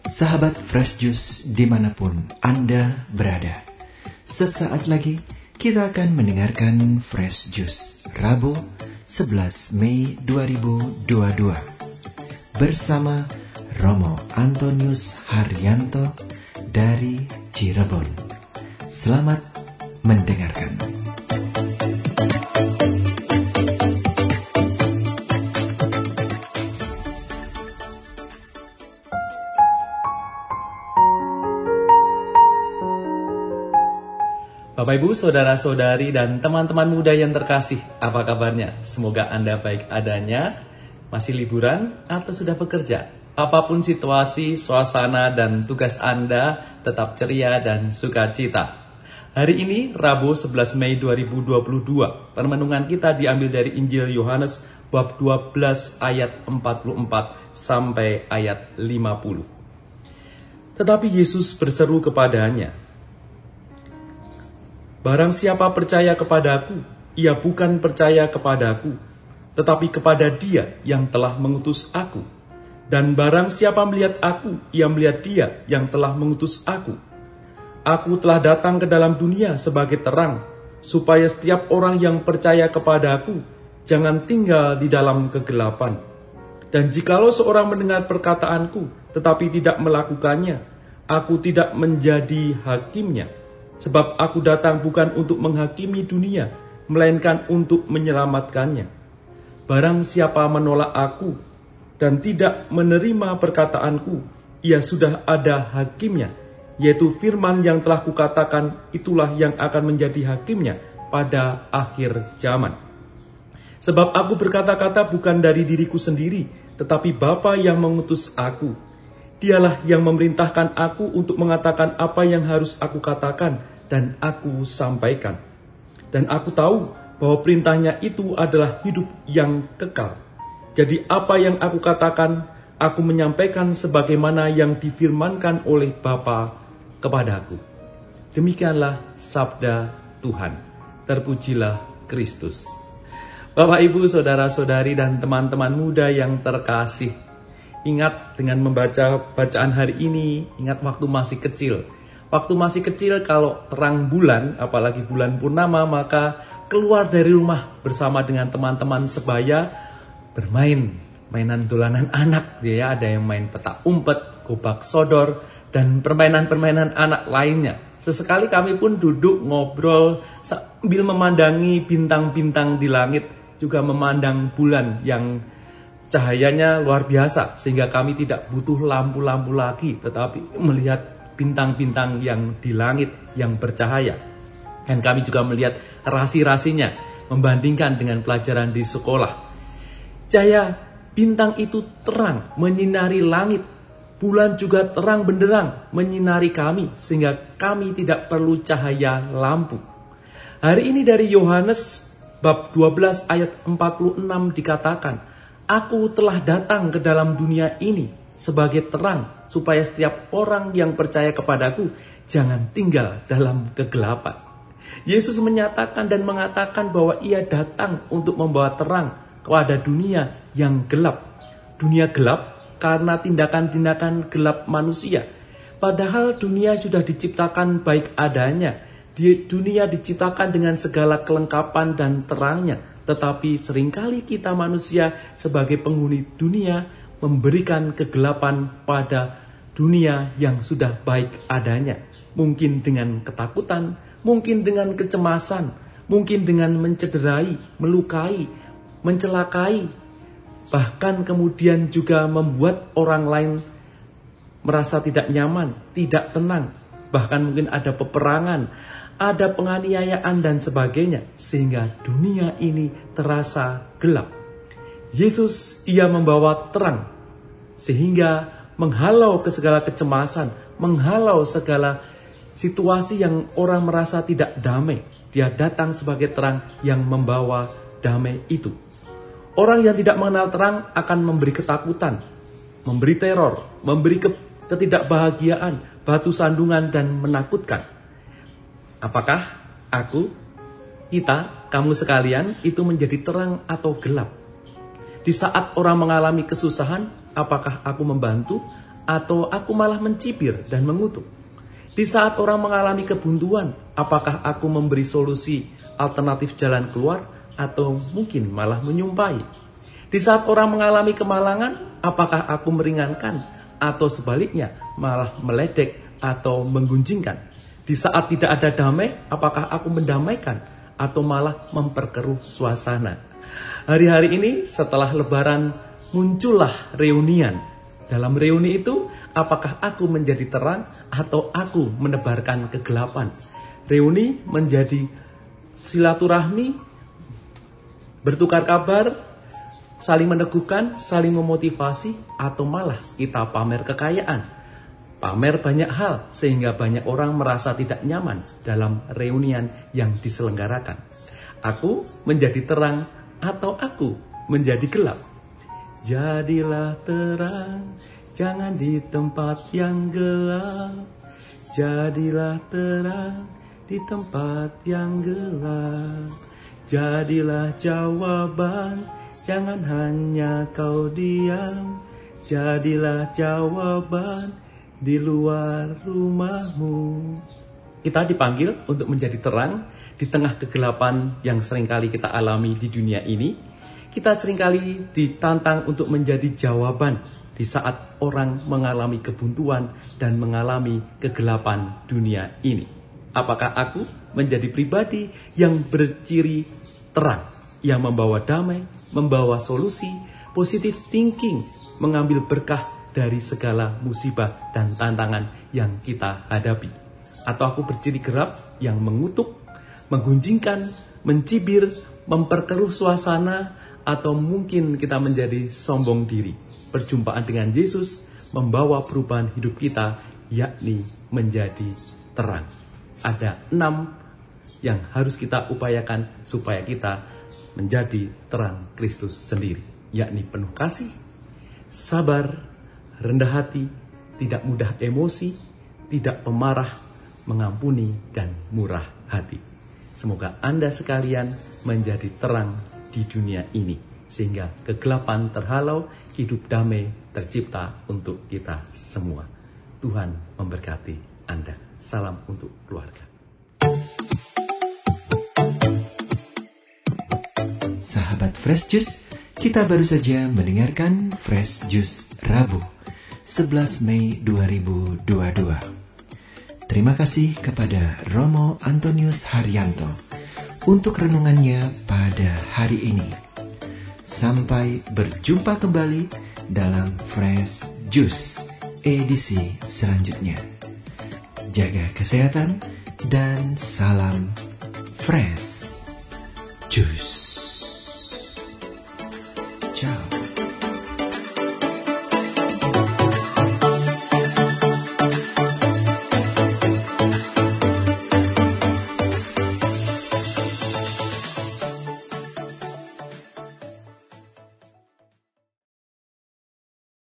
Sahabat Fresh Juice dimanapun Anda berada, sesaat lagi kita akan mendengarkan Fresh Juice Rabu 11 Mei 2022 bersama Romo Antonius Haryanto dari Cirebon. Selamat mendengarkan. Bapak Ibu, saudara-saudari, dan teman-teman muda yang terkasih, apa kabarnya? Semoga Anda baik adanya, masih liburan, atau sudah bekerja. Apapun situasi, suasana, dan tugas Anda, tetap ceria dan sukacita. Hari ini, Rabu 11 Mei 2022, permenungan kita diambil dari Injil Yohanes bab 12 ayat 44 sampai ayat 50. Tetapi Yesus berseru kepadanya, "Barang siapa percaya kepadaku, ia bukan percaya kepadaku, tetapi kepada Dia yang telah mengutus aku. Dan barang siapa melihat aku, ia melihat Dia yang telah mengutus aku. Aku telah datang ke dalam dunia sebagai terang, supaya setiap orang yang percaya kepadaku jangan tinggal di dalam kegelapan. Dan jikalau seorang mendengar perkataanku, tetapi tidak melakukannya, aku tidak menjadi hakimnya. Sebab aku datang bukan untuk menghakimi dunia, melainkan untuk menyelamatkannya. Barang siapa menolak aku dan tidak menerima perkataanku, ia sudah ada hakimnya, yaitu firman yang telah kukatakan, itulah yang akan menjadi hakimnya pada akhir zaman. Sebab aku berkata-kata bukan dari diriku sendiri, tetapi Bapa yang mengutus aku. Dialah yang memerintahkan aku untuk mengatakan apa yang harus aku katakan dan aku sampaikan. Dan aku tahu bahwa perintahnya itu adalah hidup yang kekal. Jadi apa yang aku katakan, aku menyampaikan sebagaimana yang difirmankan oleh Bapa kepadaku." Demikianlah sabda Tuhan. Terpujilah Kristus. Bapak, Ibu, saudara-saudari, dan teman-teman muda yang terkasih, ingat dengan membaca bacaan hari ini, ingat waktu masih kecil. Waktu masih kecil kalau terang bulan, apalagi bulan purnama, maka keluar dari rumah bersama dengan teman-teman sebaya bermain, mainan dolanan anak. Ya, ada yang main petak umpet, gobak sodor, dan permainan-permainan anak lainnya. Sesekali kami pun duduk ngobrol sambil memandangi bintang-bintang di langit, juga memandang bulan yang cahayanya luar biasa, sehingga kami tidak butuh lampu-lampu lagi, tetapi melihat bintang-bintang yang di langit yang bercahaya. Dan kami juga melihat rasi-rasinya, membandingkan dengan pelajaran di sekolah. Cahaya bintang itu terang menyinari langit. Bulan juga terang benderang menyinari kami, sehingga kami tidak perlu cahaya lampu. Hari ini dari Yohanes bab 12 ayat 46 dikatakan, "Aku telah datang ke dalam dunia ini sebagai terang, supaya setiap orang yang percaya kepadaku jangan tinggal dalam kegelapan." Yesus menyatakan dan mengatakan bahwa ia datang untuk membawa terang kepada dunia yang gelap. Dunia gelap karena tindakan-tindakan gelap manusia. Padahal dunia sudah diciptakan baik adanya. Dunia diciptakan dengan segala kelengkapan dan terangnya. Tetapi seringkali kita manusia sebagai penghuni dunia memberikan kegelapan pada dunia yang sudah baik adanya. Mungkin dengan ketakutan, mungkin dengan kecemasan, mungkin dengan mencederai, melukai, mencelakai. Bahkan kemudian juga membuat orang lain merasa tidak nyaman, tidak tenang. Bahkan mungkin ada peperangan, ada penganiayaan dan sebagainya, sehingga dunia ini terasa gelap. Yesus, ia membawa terang, sehingga menghalau ke segala kecemasan, menghalau segala situasi yang orang merasa tidak damai. Dia datang sebagai terang yang membawa damai itu. Orang yang tidak mengenal terang akan memberi ketakutan, memberi teror, memberi ketidakbahagiaan, batu sandungan, dan menakutkan. Apakah aku, kita, kamu sekalian itu menjadi terang atau gelap? Di saat orang mengalami kesusahan, apakah aku membantu atau aku malah mencibir dan mengutuk? Di saat orang mengalami kebuntuan, apakah aku memberi solusi alternatif jalan keluar atau mungkin malah menyumpahi? Di saat orang mengalami kemalangan, apakah aku meringankan atau sebaliknya malah meledek atau menggunjingkan? Di saat tidak ada damai, apakah aku mendamaikan atau malah memperkeruh suasana? Hari-hari ini setelah Lebaran muncullah reunian. Dalam reuni itu, apakah aku menjadi terang atau aku menebarkan kegelapan? Reuni menjadi silaturahmi, bertukar kabar, saling meneguhkan, saling memotivasi, atau malah kita pamer kekayaan. Pamer banyak hal sehingga banyak orang merasa tidak nyaman dalam reunian yang diselenggarakan. Aku menjadi terang atau aku menjadi gelap? Jadilah terang, jangan di tempat yang gelap. Jadilah terang di tempat yang gelap. Jadilah jawaban, jangan hanya kau diam. Jadilah jawaban di luar rumahmu. Kita dipanggil untuk menjadi terang di tengah kegelapan yang seringkali kita alami di dunia ini. Kita seringkali ditantang untuk menjadi jawaban di saat orang mengalami kebuntuan dan mengalami kegelapan dunia ini. Apakah aku menjadi pribadi yang berciri terang, yang membawa damai, membawa solusi, positive thinking, mengambil berkah dari segala musibah dan tantangan yang kita hadapi? Atau aku berciri gelap yang mengutuk, menggunjingkan, mencibir, memperkeruh suasana, atau mungkin kita menjadi sombong diri? Perjumpaan dengan Yesus membawa perubahan hidup kita, yakni menjadi terang. Ada 6 yang harus kita upayakan supaya kita menjadi terang Kristus sendiri, yakni penuh kasih, sabar, rendah hati, tidak mudah emosi, tidak pemarah, mengampuni, dan murah hati. Semoga Anda sekalian menjadi terang di dunia ini, sehingga kegelapan terhalau, hidup damai tercipta untuk kita semua. Tuhan memberkati Anda. Salam untuk keluarga. Sahabat Fresh Juice, kita baru saja mendengarkan Fresh Juice Rabu 11 Mei 2022. Terima kasih kepada Romo Antonius Haryanto untuk renungannya pada hari ini. Sampai berjumpa kembali dalam Fresh Juice edisi selanjutnya. Jaga kesehatan dan salam Fresh Juice. Ciao.